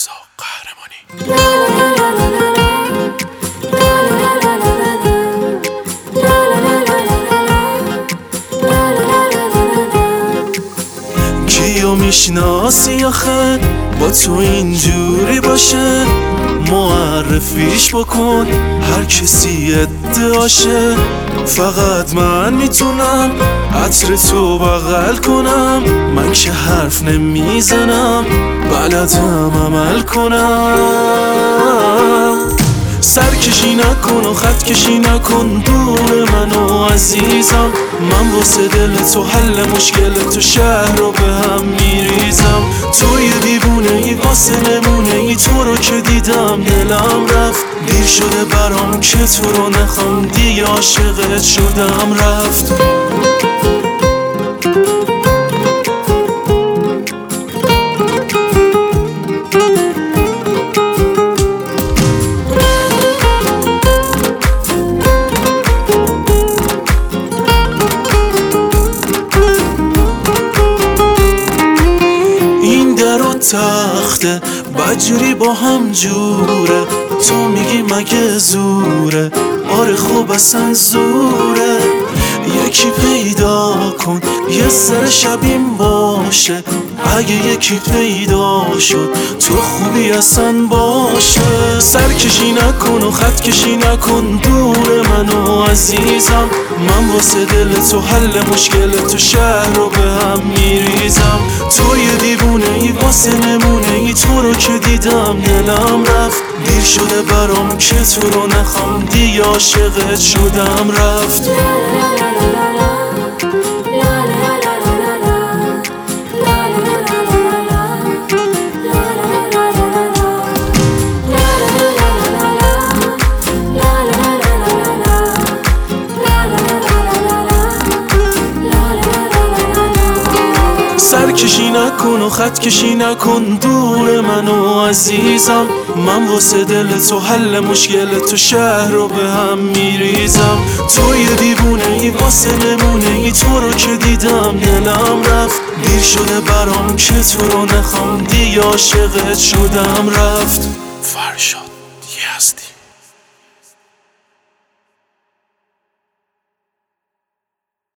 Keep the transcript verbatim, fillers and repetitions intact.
رضا قهرمانی. کیو میشناسی آخه با تو اینجوری باشه؟ معرفیش بکن هر کسی ادعاشه. فقط من میتونم عطر تو بغل کنم، من که حرف نمیزنم بلدم عمل کنم. سرکشی نکن و خط کشی نکن دور منو عزیزم، من واسه دل تو حل مشکل تو شهر رو به هم میریزم. تو یه دیوونه ای واسه نمونه ای، تو رو که دیدم دلم رفت. دیر شده برام که تو رو نخوام دیگه، عاشقت شدم رفت. تخته بجوری با هم جوره، تو میگی مگه زوره؟ آره خوب اصلا زوره. یکی پیدا کن یه سر شبیم باشه، اگه یکی پیدا شد تو خوبی اصلا باشه. سرکشی نکن و خط کشی نکن دور منو عزیزم، من واسه دل تو حل مشکل تو شهر رو به هم میریزم. تو یه دیوونه ای واسه نمونه ای، تو رو که دیدم دلم رفت. دیر شده برام که تو رو نخوام دیگه، عاشقت شدم رفت. سرکشی نکن و خط کشی نکن دور منو عزیزم، من واسه دل تو حل مشکل تو شهر رو به هم میریزم. تو یه دیوونه ای واسه نمونه ای، تو رو که دیدم دلم رفت. دیر شده برام که تو رو نخوام دیگه، عاشقت شدم رفت. فرشاد یزدی.